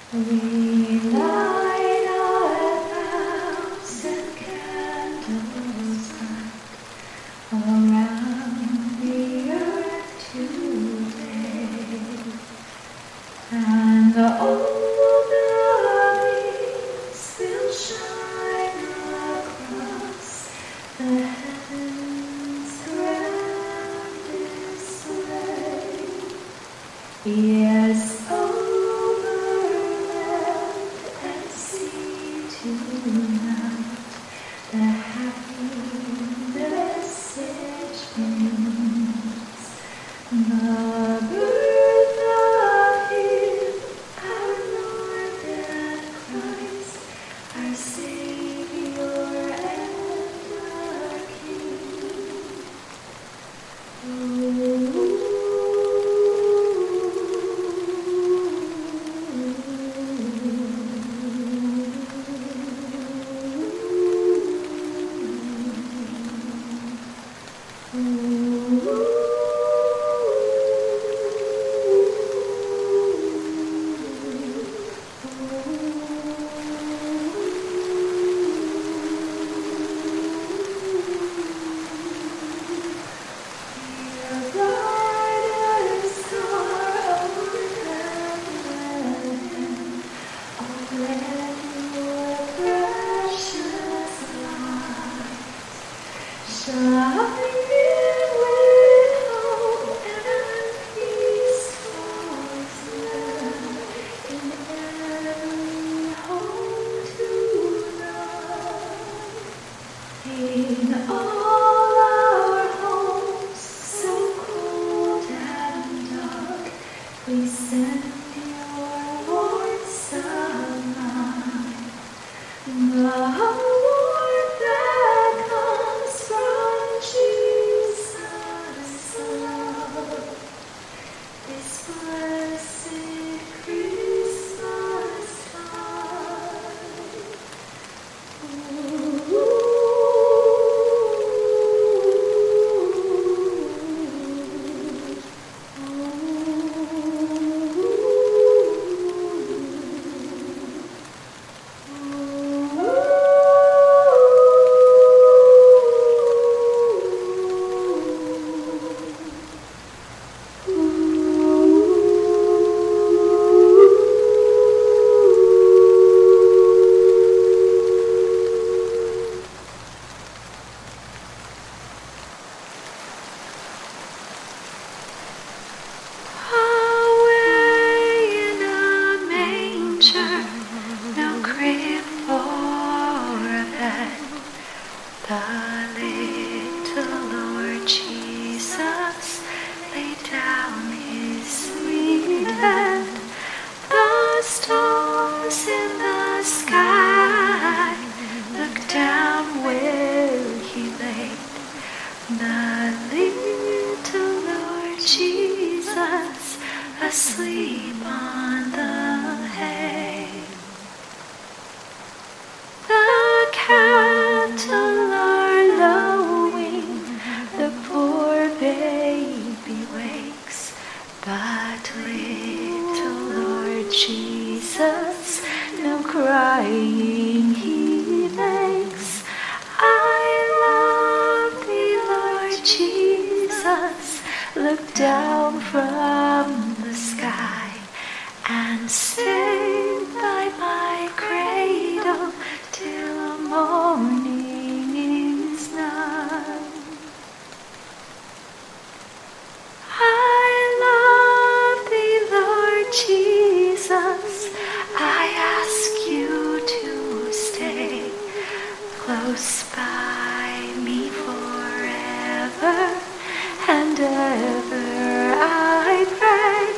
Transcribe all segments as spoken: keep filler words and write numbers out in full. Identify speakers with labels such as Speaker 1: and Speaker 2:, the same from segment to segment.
Speaker 1: We light a thousand candles high around the earth today, and all the beams will shine across the heavens' grand display. Yes, over land and sea tonight, the happy message brings. The birth of Him, our Lord and Christ, our Savior and our King. Oh, in all our homes, so cold and dark, we send your warm sunlight. The warmth that comes from Jesus' love, this blessed Christmas time. Ooh. No crib for a bed, the little Lord Jesus laid down his sweet head. The stars in the sky looked down where he laid. The little Lord Jesus asleep on the hay. The cattle are lowing, the poor baby wakes, but little Lord Jesus no crying he makes. I love thee, Lord Jesus, look down from the sky and stay by my cradle till morning is nigh. I love thee, Lord Jesus, I ask you to stay close by me forever and ever, I pray.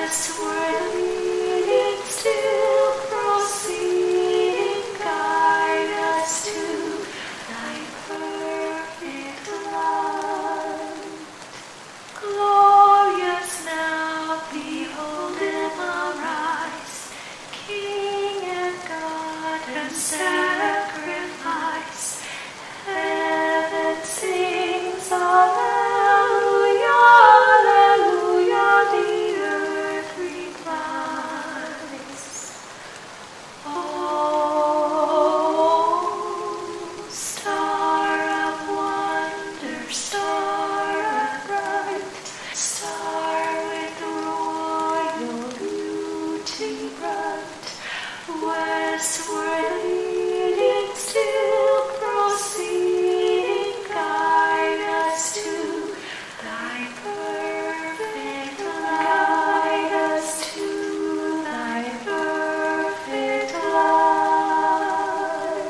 Speaker 1: westward leading, still proceeding, guide us to thy perfect love. Glorious now, behold him arise, King and God and sacrifice. Heaven sings Alleluia, Alleluia, the earth replies. Oh, star of wonder, star of bright, star with royal beauty bright, westward leading, still proceeding, guide us to thy perfect love, guide us to thy perfect light.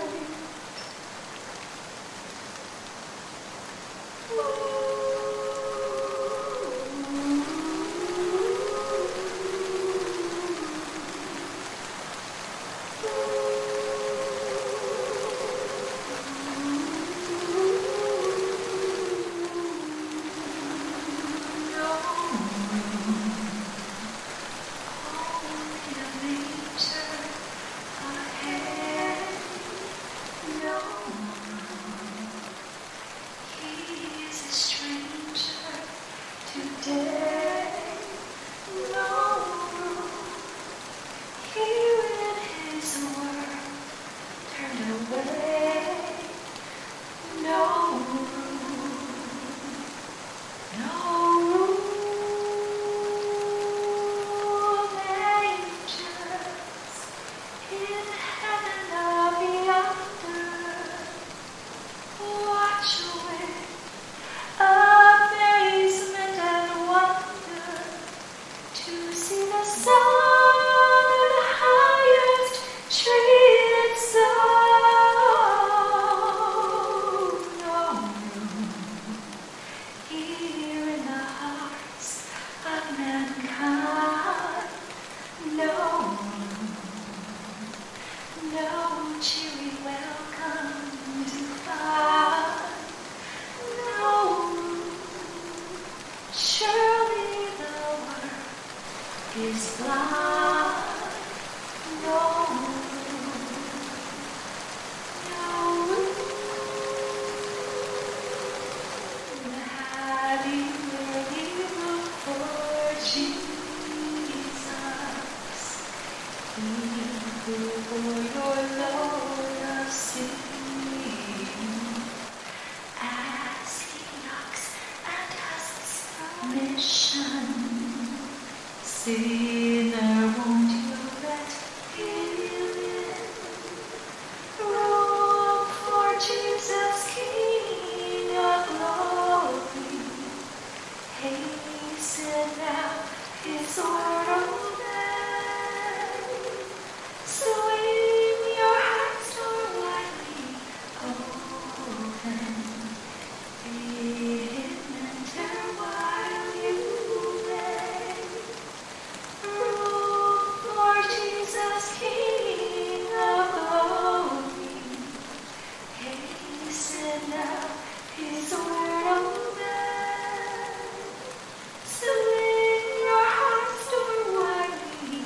Speaker 1: Is blind, no, no. Have you really looked for Jesus? He who bore your load of sin. As he knocks and has mission. Sinner, won't you let him in? Room for Jesus, King of glory. Hasten now his word obey. Swing your hearts door widely open. Bid him enter while you may. For Jesus, King of glory, hasten now his word obey. Swing your hearts door widely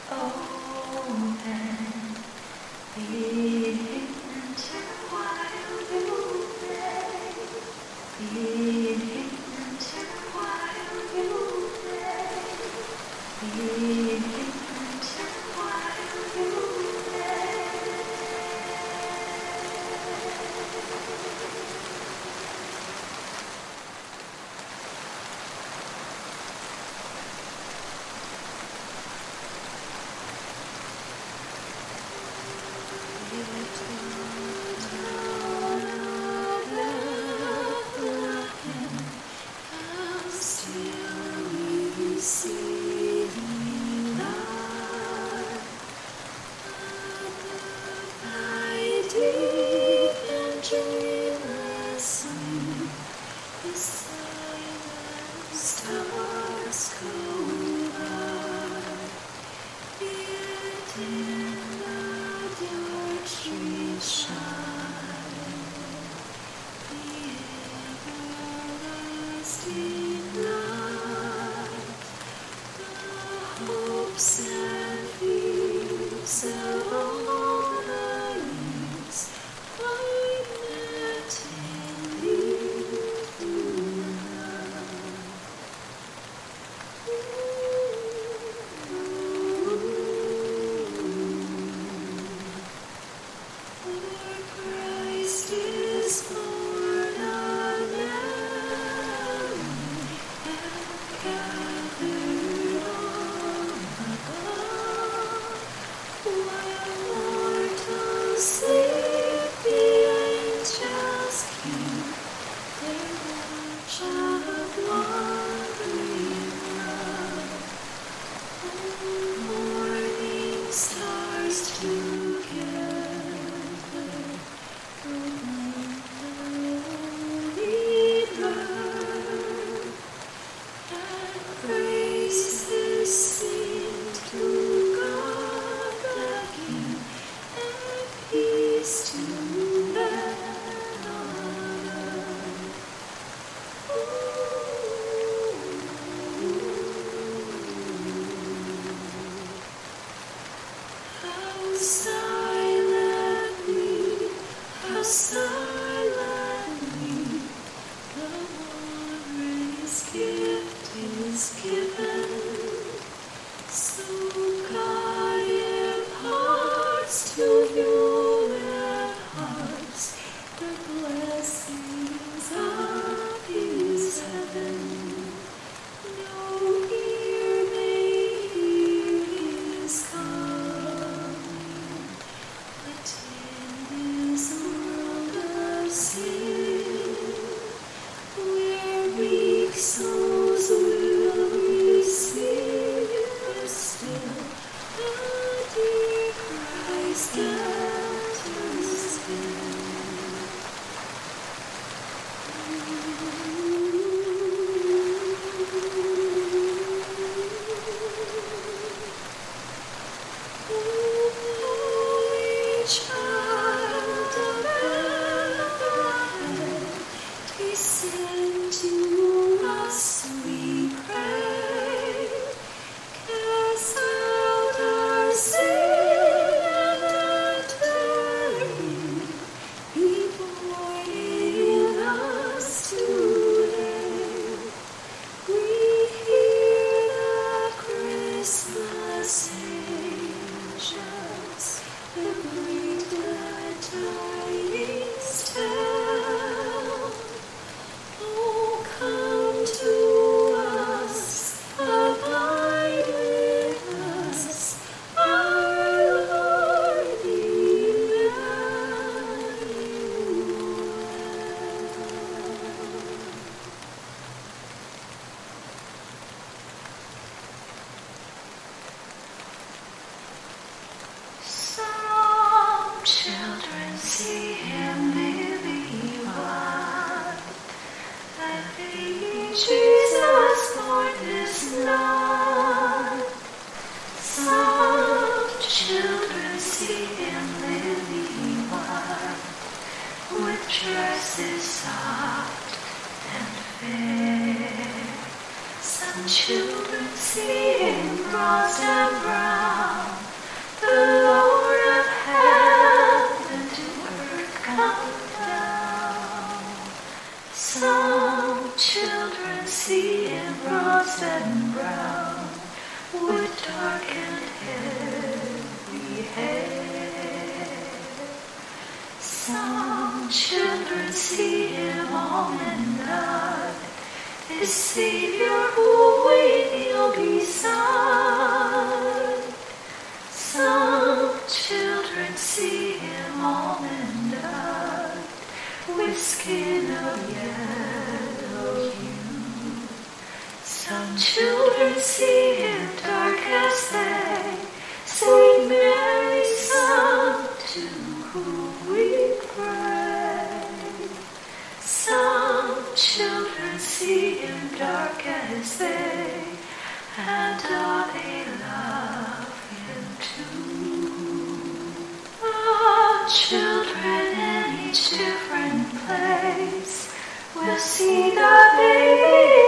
Speaker 1: open. Bid him enter while you may. Bid him enter while you may. Bid him enter while you may. Still we see thee. everlasting light, the hopes and fears of all the years I met in you love. For Christ is born on Mary and gathered all above, while mortals sleep, the angels keep their watch of wandering love. Morning stars together proclaim the holy birth, and praises sing to God the King, and peace to men on earth. How silently, how silently the warrior's gift is given. So God imparts to human hearts the blessings of His heaven. No ear may hear His calling, but in this world of sin, where weak souls will receive still, the dear Christ enters in. Holy child of Bethlehem, descend to us, we pray. Cast out our sin and unturning, be born in us today. We hear the Christmas angels, the great glad tidings tell. Oh, come to us, abide with us, our Lord Emmanuel. Some children see Him believe on, that baby Jesus born is not. Some children see Him believe on, with dresses soft and fair. Some children see Him bronze and brown, the Lord of heaven to earth come down. Some children see Him bronze and brown, with dark and heavy hair. Some children see Him all in God, His Savior who we kneel beside. Some children see Him all in God, with skin of yellow hue. Some children see Him dark as they, sweet Mary's Son, to whom we pray. Some children see Him dark as they, and are they love Him too. Ah, children in each different place will see the baby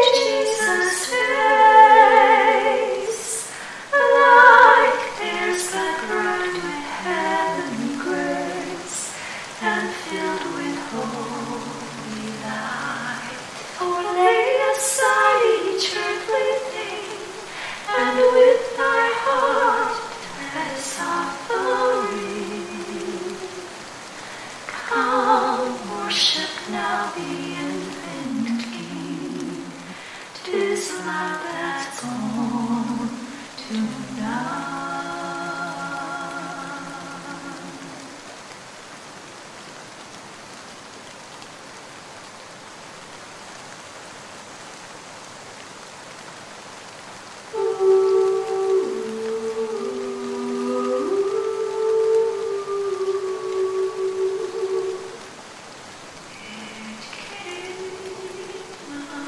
Speaker 1: beside each earthly thing, and with thy heart as offering. Come, worship now the infant King. 'Tis love that's born tonight.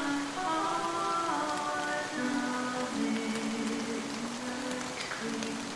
Speaker 1: Creep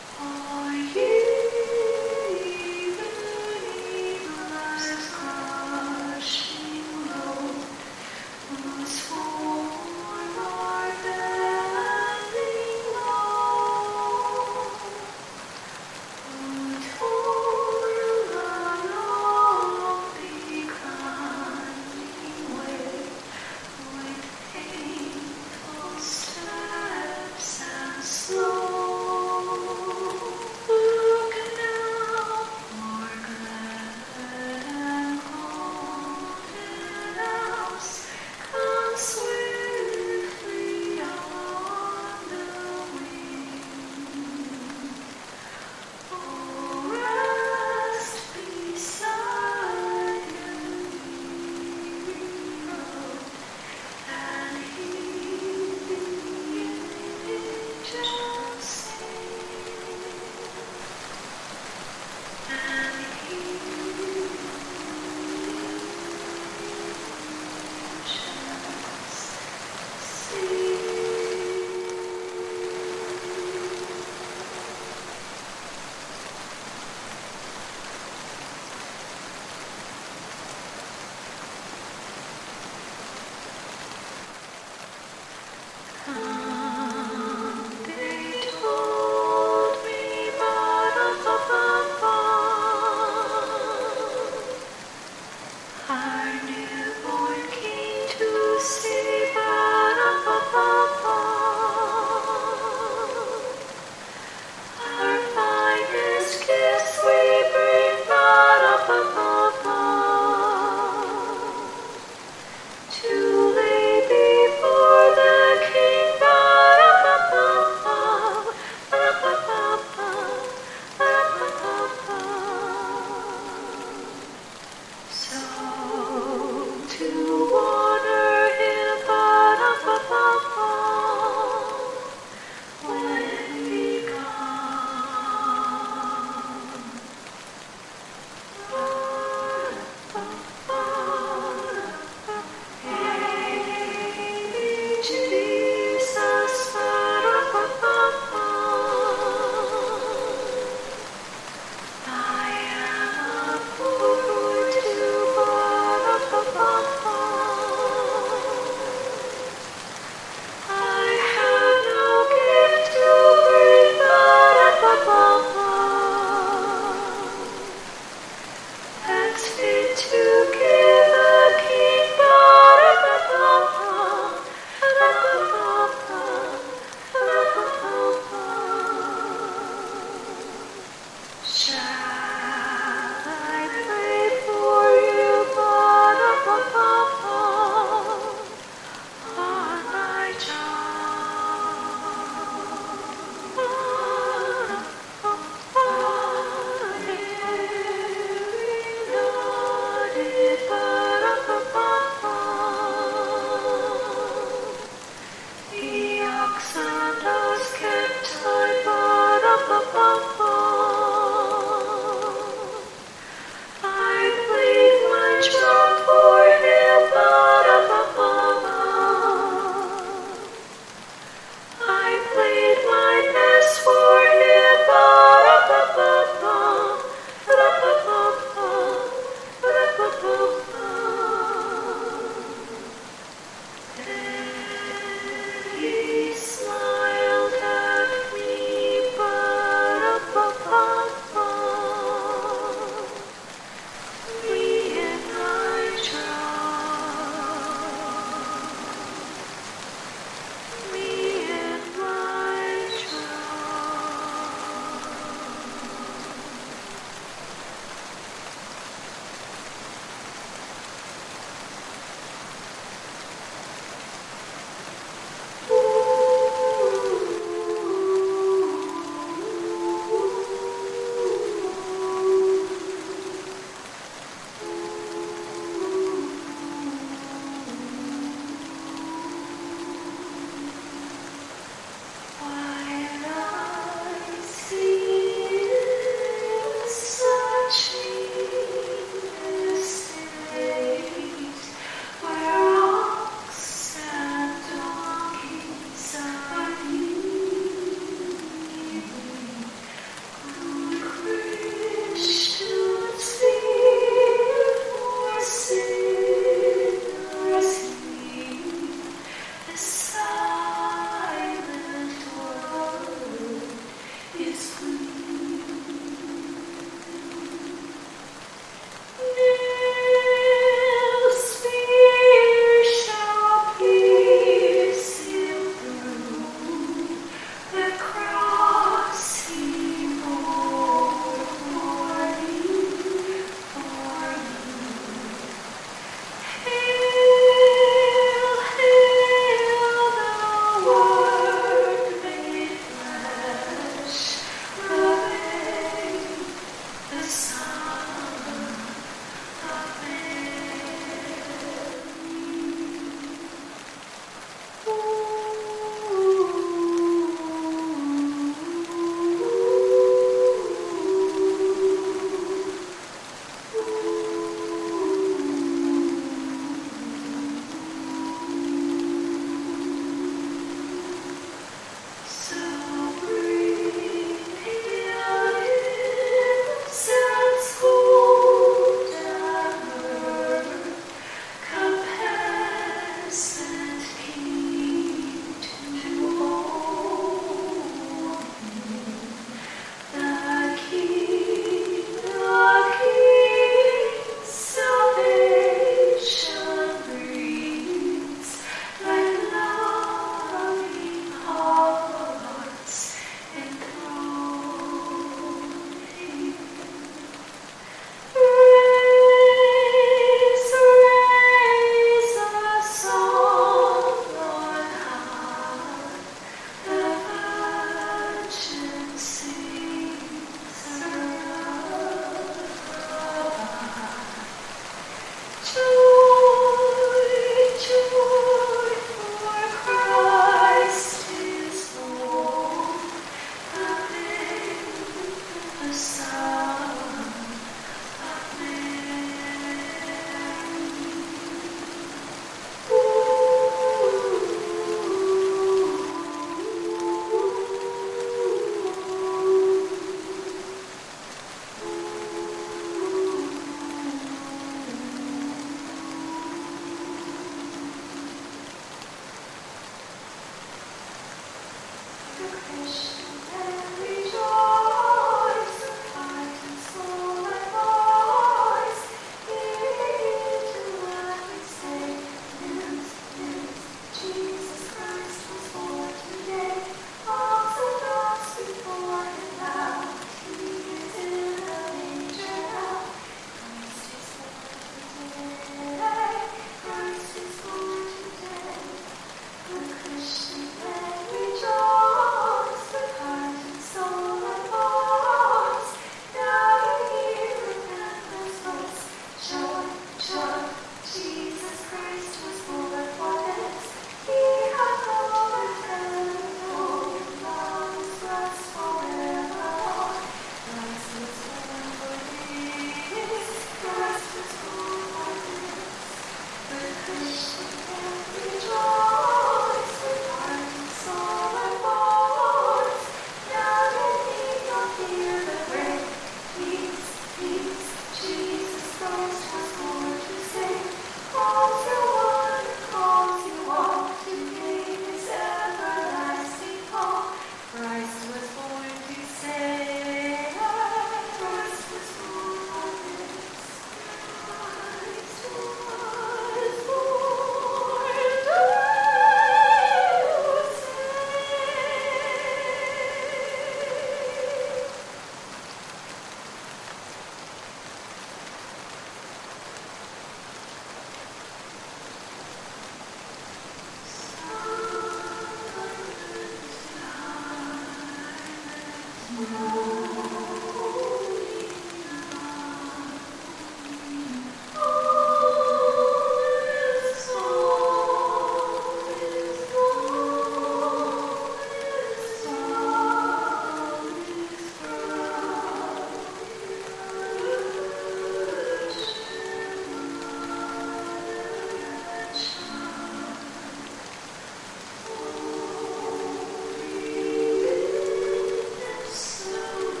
Speaker 1: So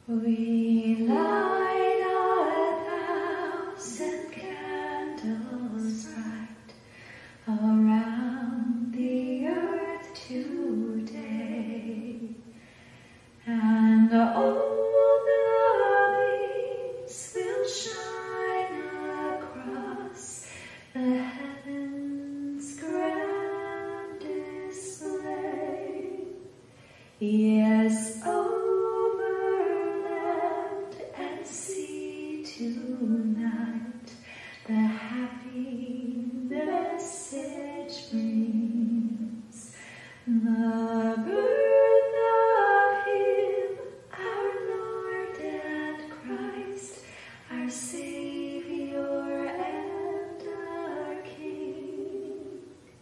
Speaker 1: We light a thousand candles bright around the earth today, and all the beams will shine across the heavens' grand display. Yes, over land and sea tonight, the happy message brings. The birth of Him, our Lord and Christ, our Savior and our King.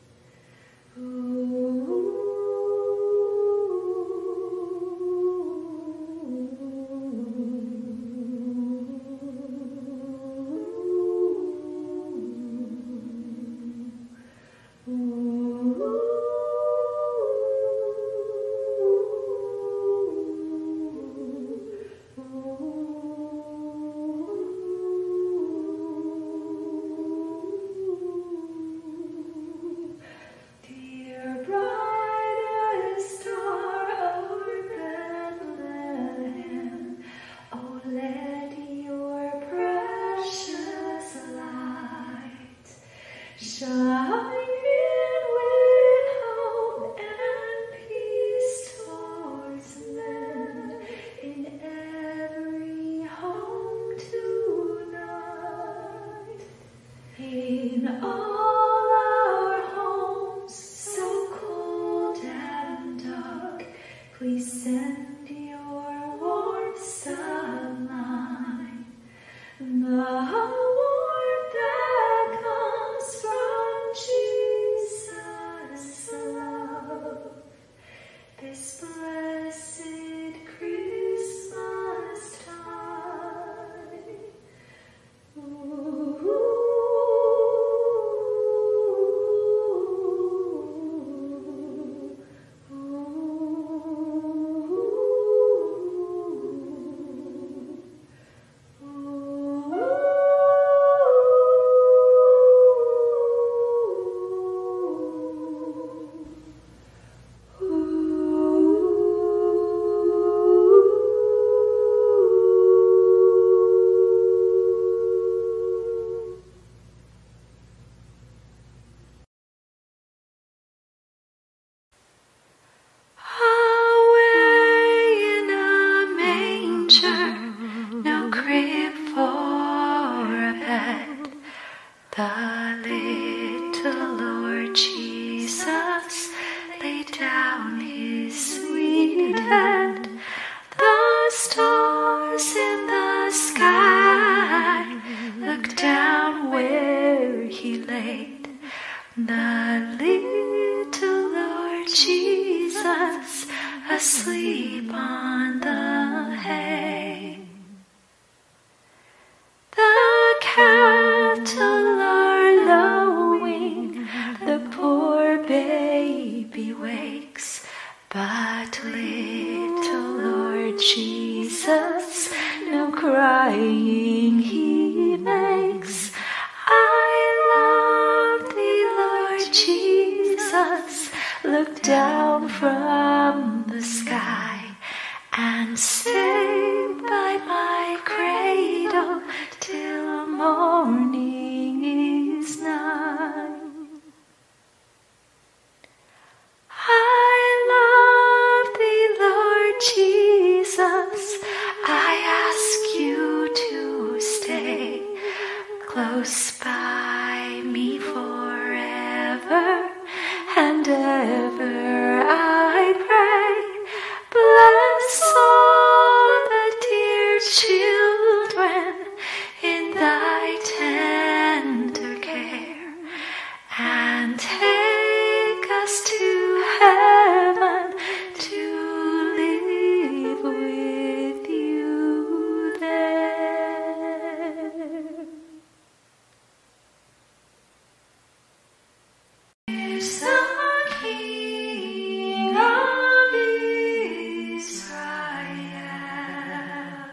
Speaker 1: Ooh. In all our homes, so cold and dark, please send your warm sunlight. The warmth that comes from Jesus' love, this blessed Christmas time. Ooh. The little Lord Jesus laid down His sweet head. The stars in the sky looked down where He laid. The little Lord Jesus asleep on the hay. The cattle are lowing, the poor baby wakes, but little Lord Jesus no crying He makes. I love Thee, Lord Jesus, look down from the sky and stay by my cradle till morning is nigh. I love Thee, Lord Jesus, I ask You to stay close by me forever and ever, I pray. Bless all the dear children in Thy tender care, and take us to heaven to live with You there. Is the King of Israel.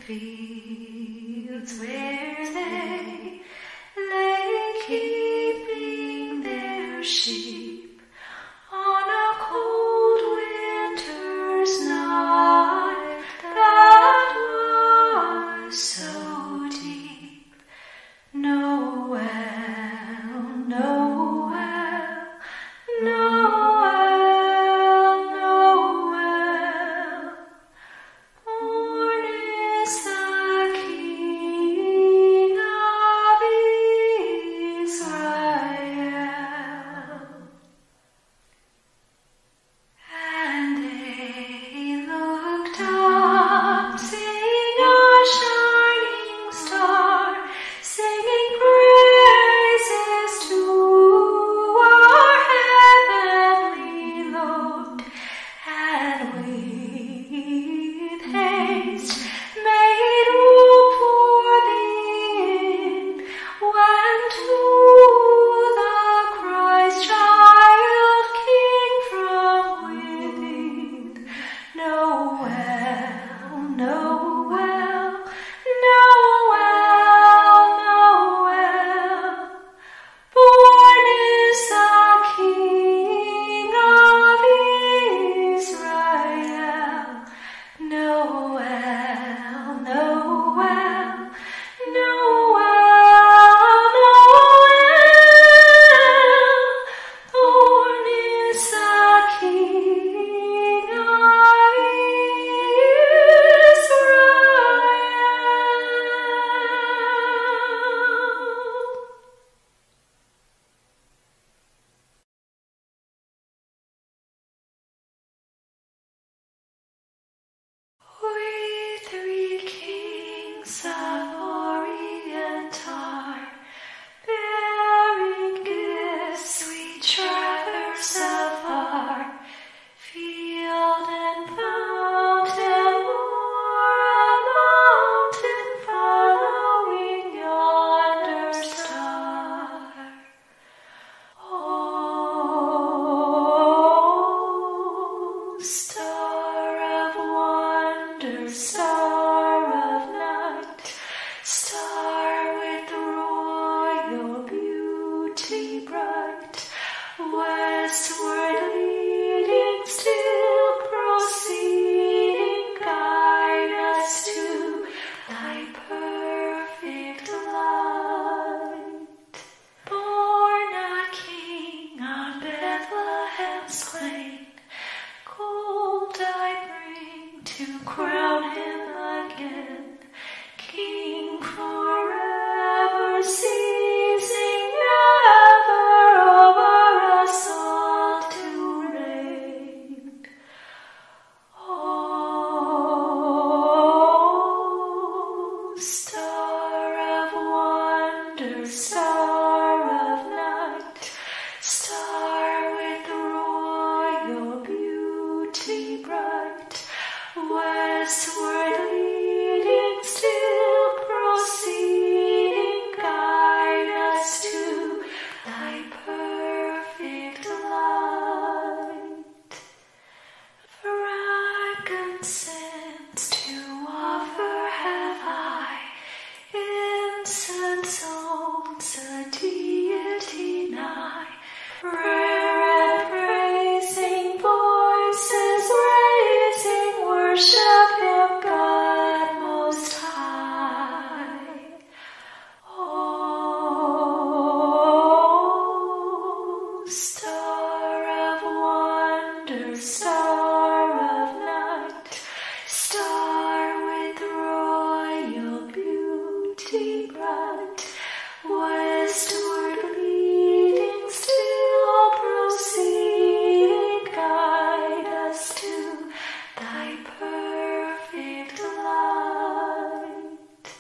Speaker 1: fields where they lay keeping their sheep on a cold winter's night that was so deep. Noel, Noel, Noel, Noel, born is the King of Israel. And they looked up, seeing a shining star, singing praises to our heavenly Lord. And with haste made room for the inn, went to the Christ child King from within. Noel, Noel, Noel, Noel, born is the King of Israel. Noel, Noel, Noel, Noel, born is the King of Israel. We three kings of Orient are bearing gifts. We traverse afar, field and fountain, moor and mountain, following yonder star. Oh, star of wonder, star of night, star with royal beauty bright, westward leading, still proceeding, guide us to thy perfect light. Born a king on Bethlehem's plain, gold I bring to crown him again, King forever, ceasing never over us all to reign. Oh, star of wonder, star of night, star with royal beauty bright, westward leading, still proceeding, guide us to thy perfect light. Frankincense to offer have I, incense owns a deity nigh, prayer and praising voices raising, worship him, God most high. Oh, star of wonder, star of night, star with royal beauty bright, westward leading, still proceeding, guide us to thy perfect light.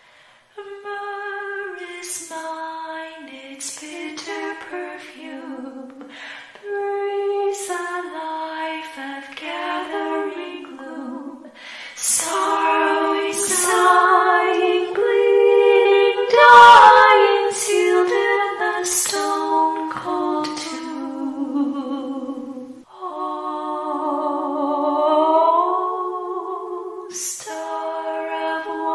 Speaker 1: Myrrh is mine, its bitter perfume breathes a life of gathering gloom, sorrowing, sighing, bleeding, dying, sealed in the stone cold tomb. Oh, star of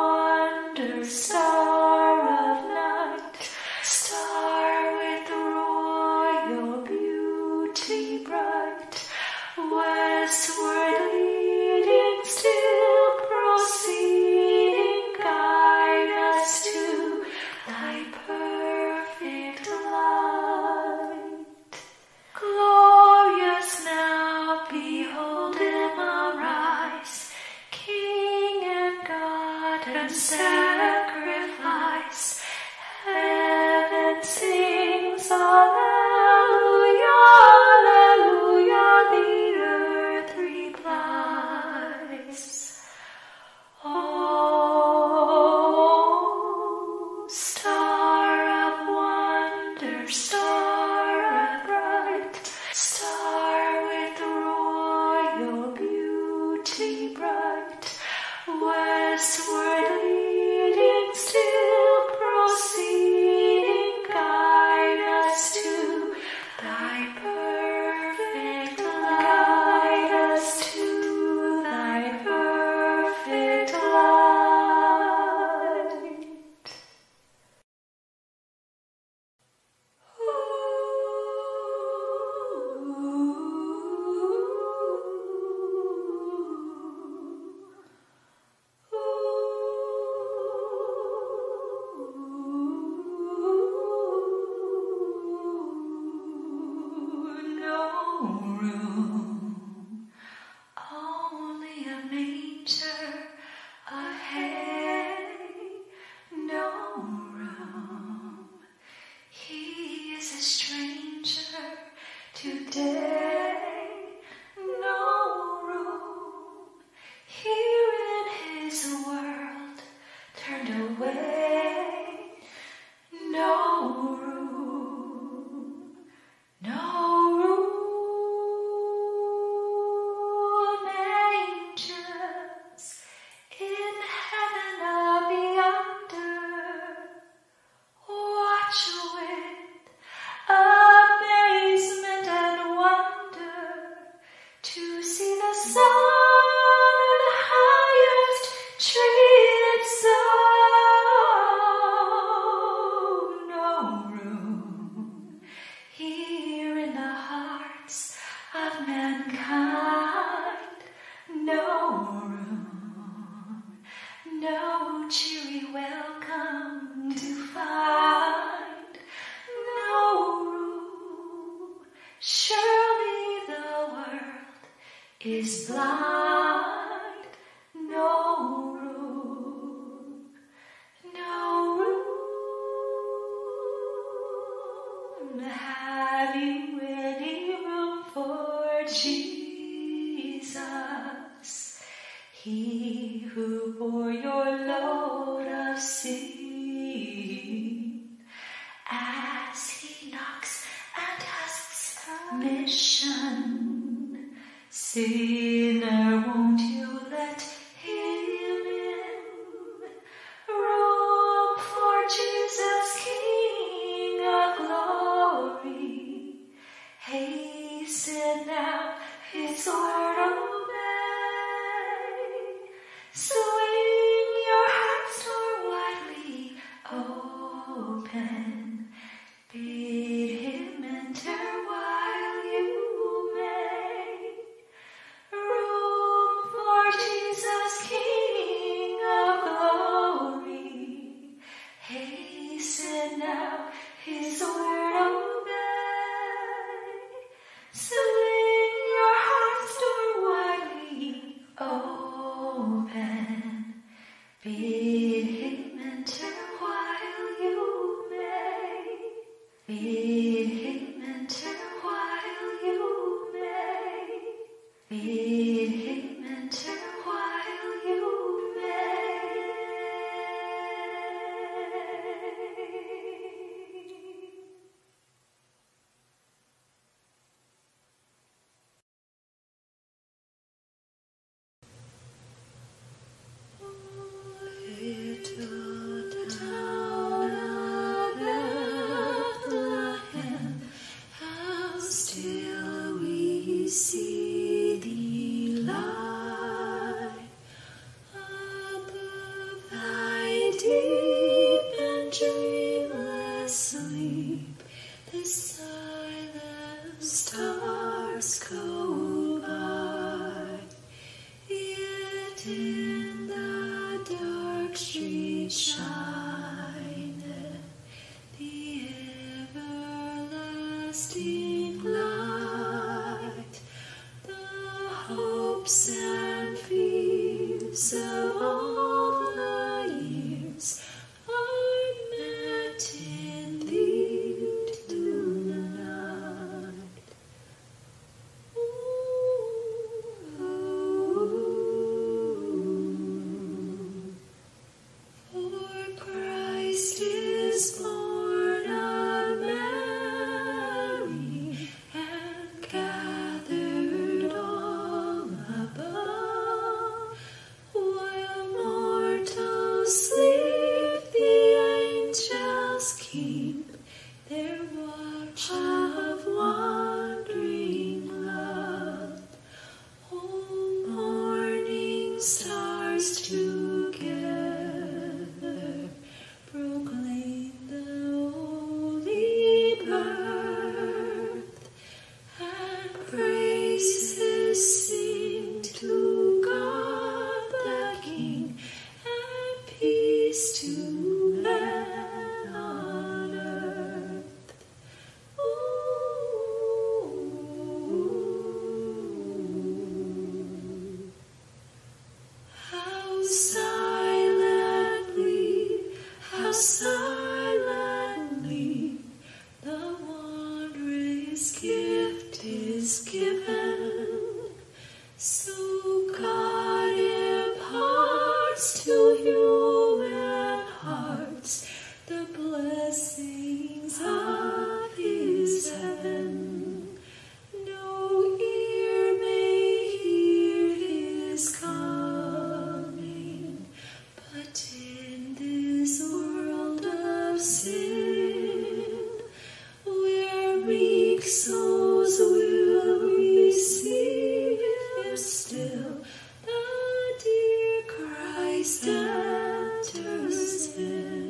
Speaker 1: sacrifice. Heaven sings Alleluia, Alleluia, the earth replies. Oh, star of wonder, star of bright, star with royal beauty bright, westward leading, still proceeding, guide us to thy perfect light. Guide us to thy perfect light. No room, only a manger, a hay. No room, he is a stranger today. No room, here in his world turned away. No room, no room, angels in heaven up yonder, watch with amazement and wonder to see the Son in the highest treated so. No room here in the hearts of mankind. No room, no cheery welcome to find. No room, surely the world is blind. No room, no room. Have you any room for Jesus? He who bore your load of sin, as he knocks and asks permission. Sinner, won't you let him in? Room for Jesus, King of glory. Hasten now, his word obey. Swing your hearts door widely open. Bid him enter while you may. Room for Jesus, King of glory. Hasten now, his word obey. Swing your heart's door widely open. Bid him enter while you may. Bid him enter while you may. Bid him enter while you may. Little town of Bethlehem, how still we see thee lie above thy deep and dreamless sleep. The silent stars go by, yet in the dark street shineth the everlasting light. The hopes and fears of all the together proclaim the holy birth, and praises sing to God the King, and peace to men on earth. Ooh. How silently, how silently the wondrous gift is given. So God imparts to human hearts the blessings of His heaven. No ear may hear His coming, but in this world of sin, where meek souls will receive Him still, the dear Christ enters in.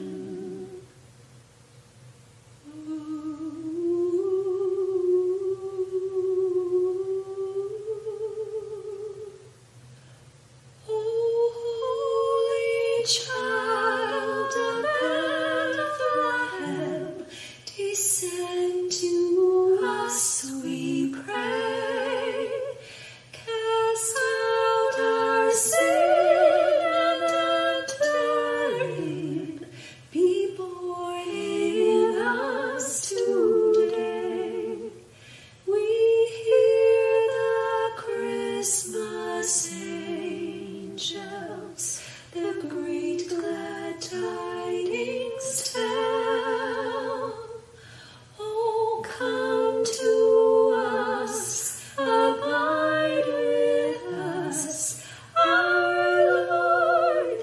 Speaker 1: Holy Child of Bethlehem, descend to us, we pray. Cast out our sin and enter in. Be born in us today. We hear the Christmas angels, the great glad tidings tell. Oh, come to us, abide with us, our Lord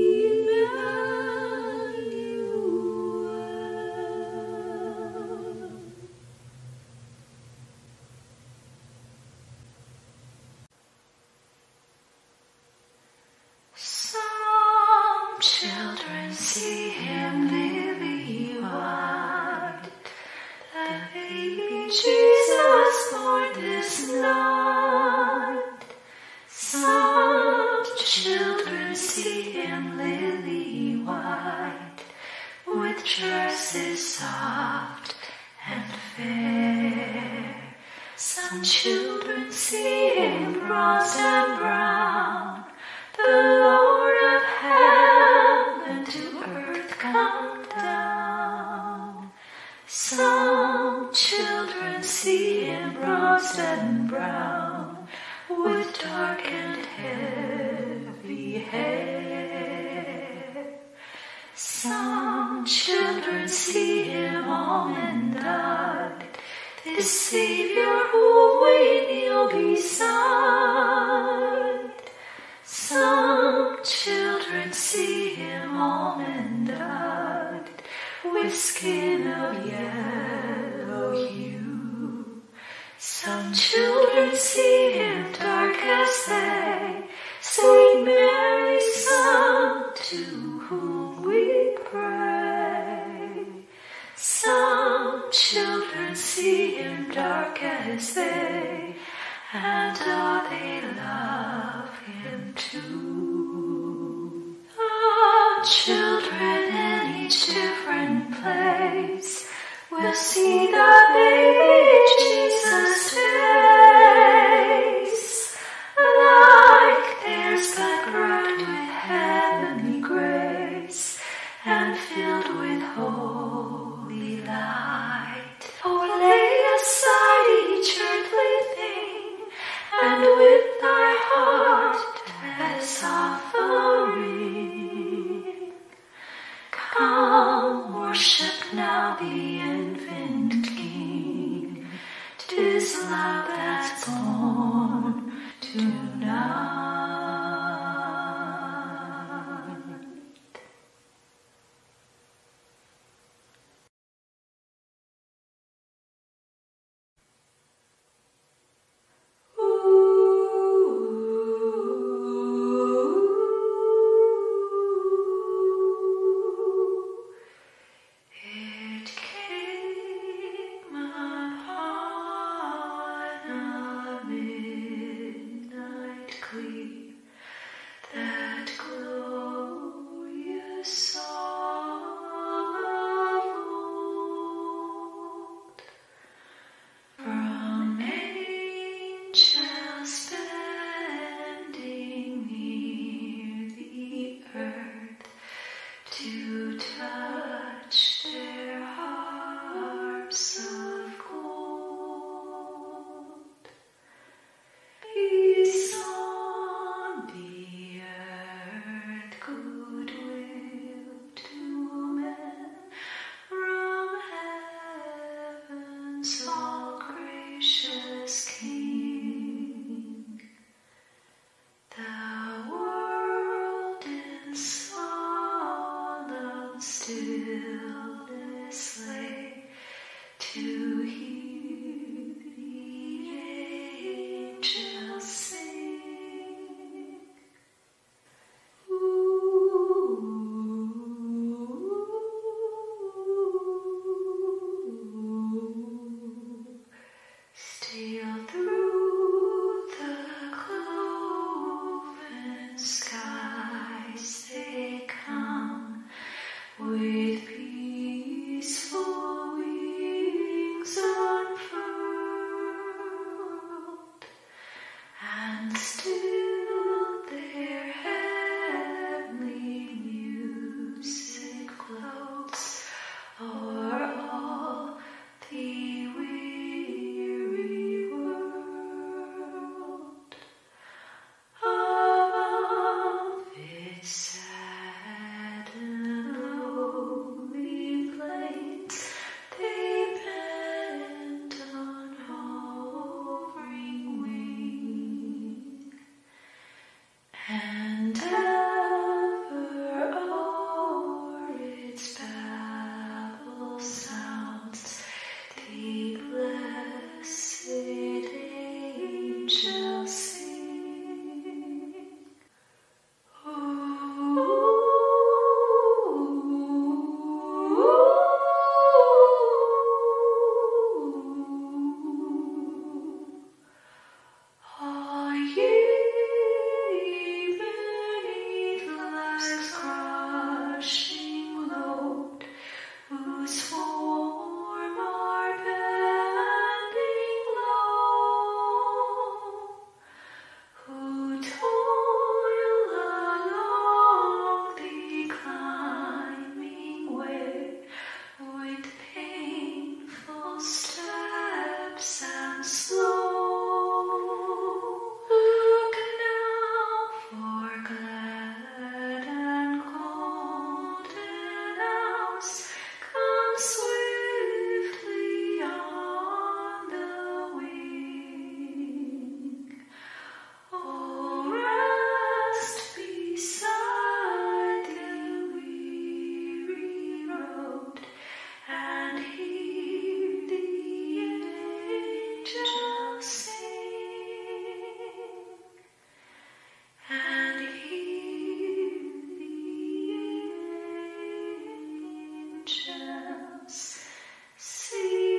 Speaker 1: Emmanuel. Some children see Him lily white, the baby Jesus born this night. Some children see Him lily white, with tresses soft and fair. Some children see Him bronze and brown, the Lord of heaven to earth come down. Some children see Him bronze and brown, with dark and heavy hair. Some children see Him almond-eyed, this Savior whom we kneel beside. Some children see Him almond-eyed, with skin of yellow hue. Some children see Him dark as they, sweet Mary's Son, to whom we pray. Some children see Him dark as they, and ah, they love Him too. Ah, children in each different place will see the baby Jesus' face, like theirs but bright with heavenly grace, and filled with holy light. Oh, lay aside each earthly thing, and with thy heart as offering, come worship now the infant King. 'Tis love that's born tonight. stillness lay to hear the angels sing. Ooh, steal through the cloven skies they come with peaceful wings unfurled, and still their heavenly music floats o'er all the weary world. Above its sad and lonely plains they bend on hovering wing, and ever o'er its babble sounds the blessed angels sing. Are ye beneath life's crushing load, whose form are bending low, who toil along the climbing way with painful steps and slow? Look now, for glad and golden hours come swiftly on the wing. Oh, rest beside the weary road and hear the angels sing, and hear the angels sing.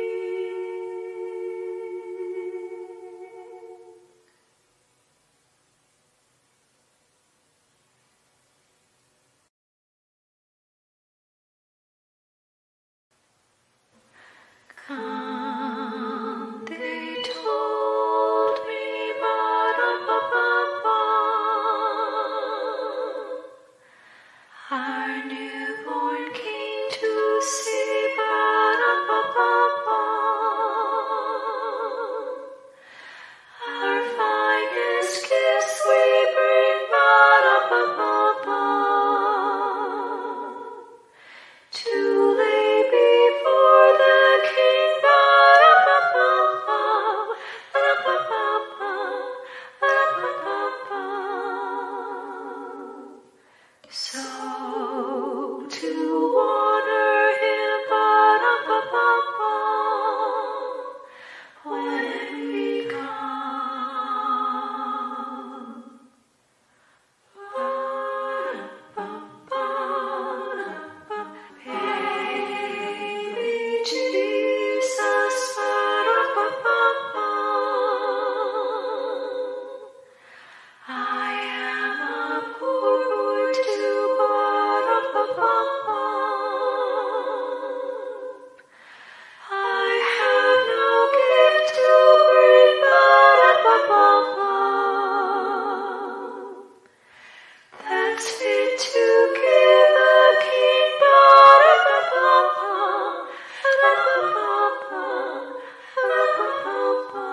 Speaker 1: Come, they told me, ba-da-ba-ba-ba, our newborn king to see, ba-da-ba-ba-ba, our finest gifts we bring, ba-da-ba-ba-ba, to lay before the King, ba-da-ba-ba-ba, ba-da-ba-ba-ba, ba-da-ba-ba-ba. So to honor him, ba-da-ba-ba-ba, when we come. Ba-da-ba-ba-ba, baby Jesus, ba-da-ba-ba-ba, I am a poor boy too, ba-da-ba-ba-ba, I have no gift to bring, ba-da-ba-ba-ba, that's fit to give the King, ba-da-ba-ba-ba, ba-da-ba-ba-ba, ba-da-ba-ba-ba.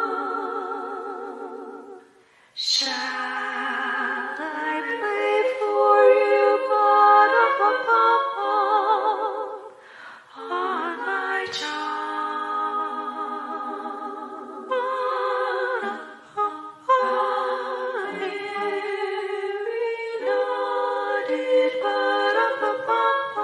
Speaker 1: Shall I play for you, ba-da-ba-ba-ba, on my charm? Mary nodded, ba-da-ba-ba-ba,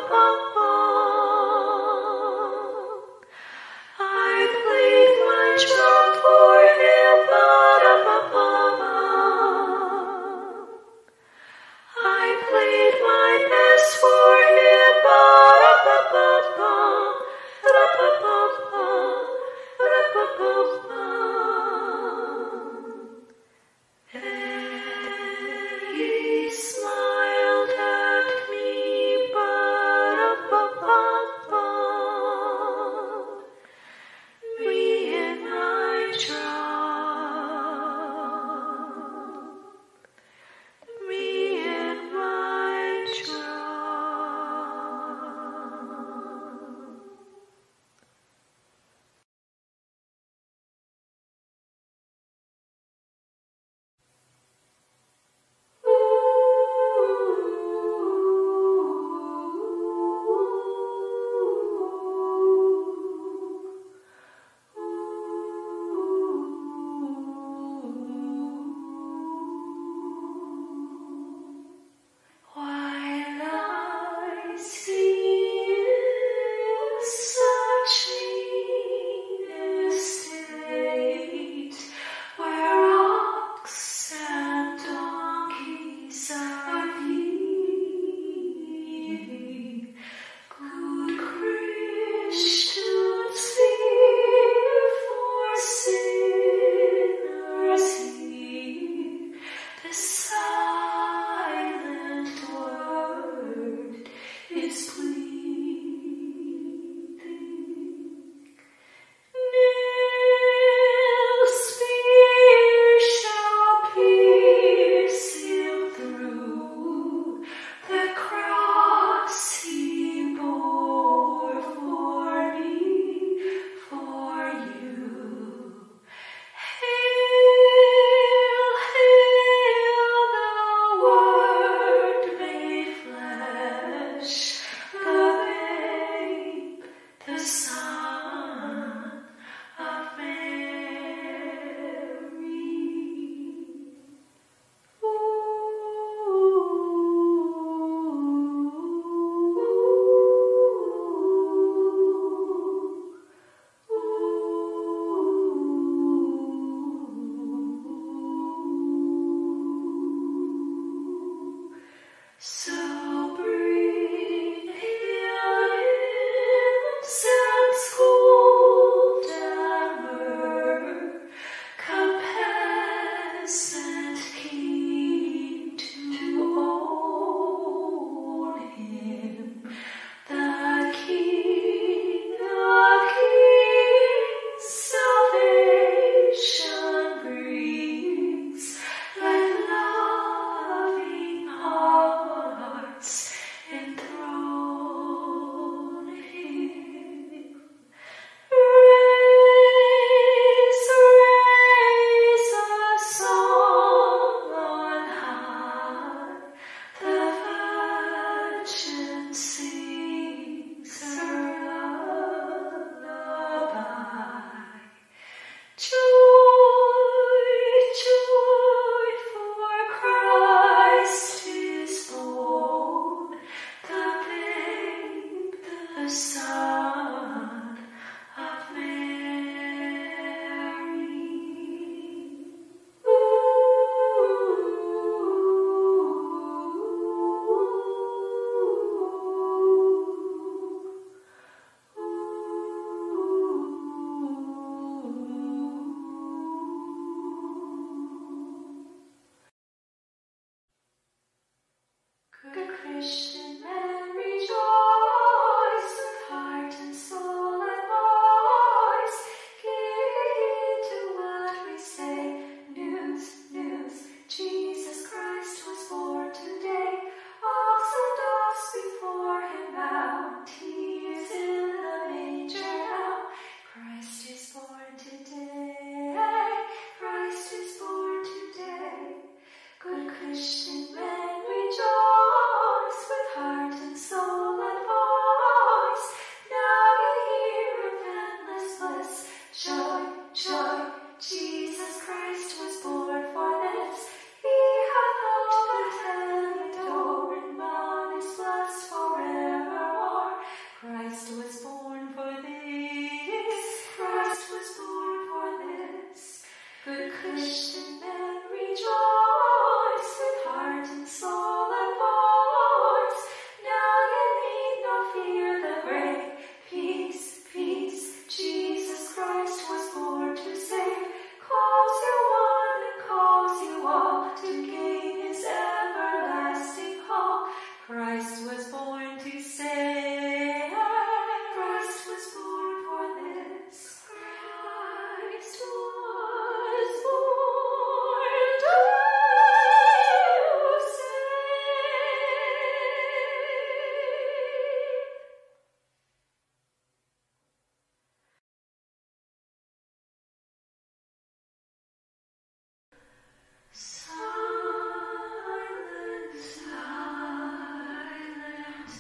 Speaker 1: Forever.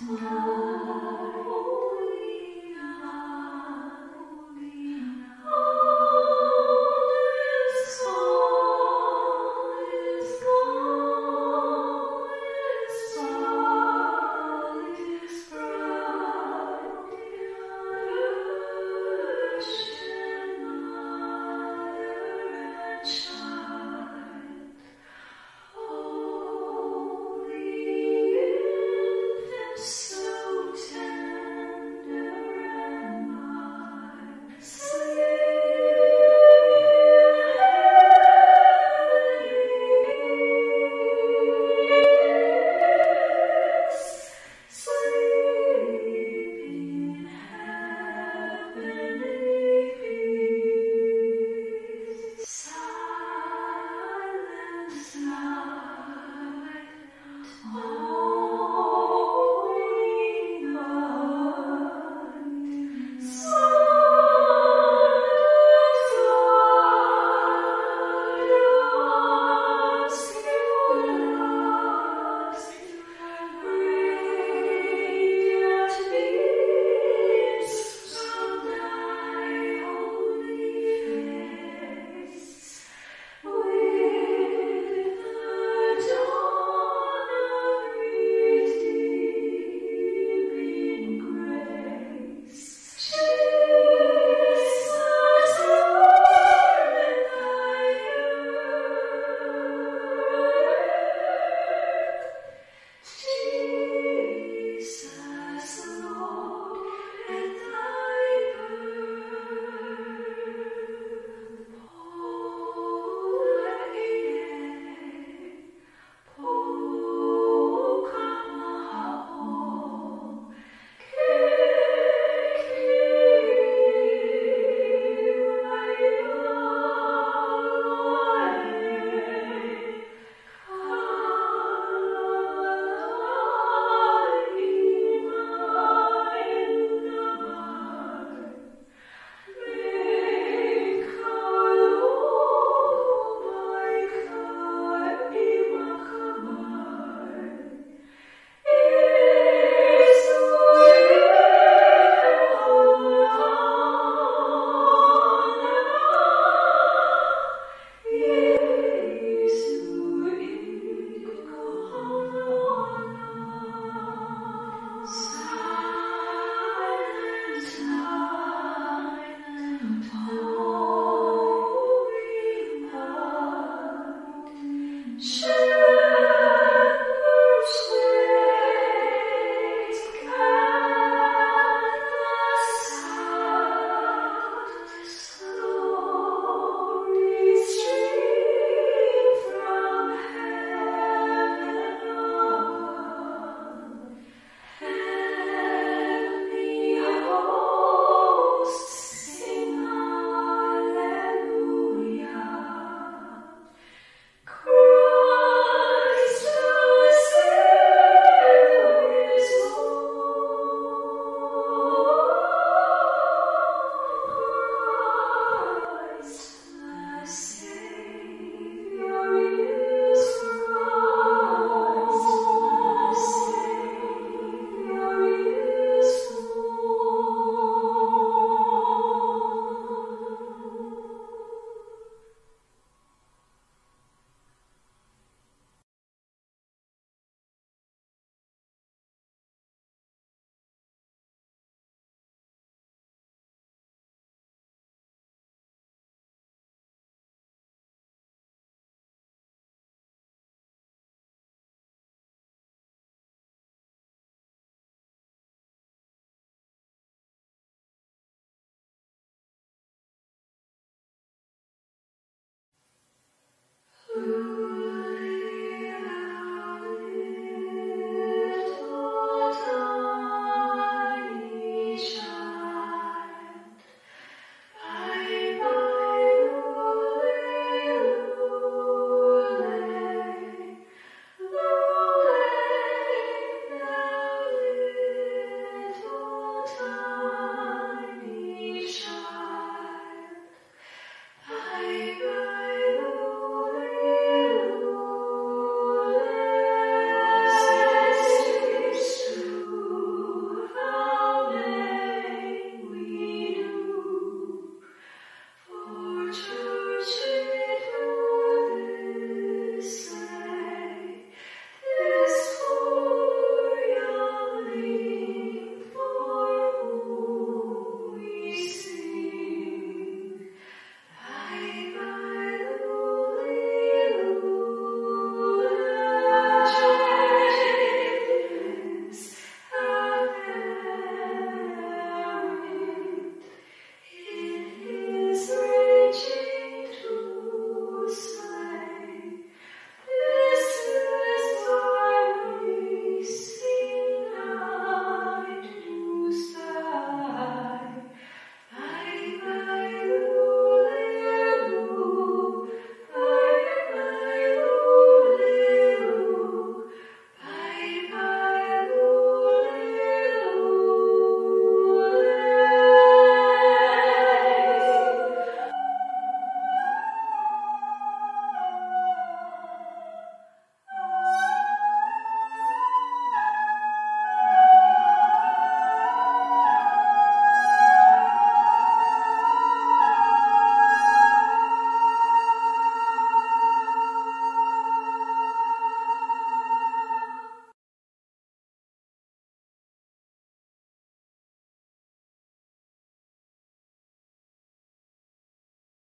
Speaker 1: to